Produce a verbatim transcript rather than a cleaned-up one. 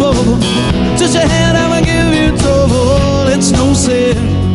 trouble. Touch your hand, I'ma give you trouble. It's no sin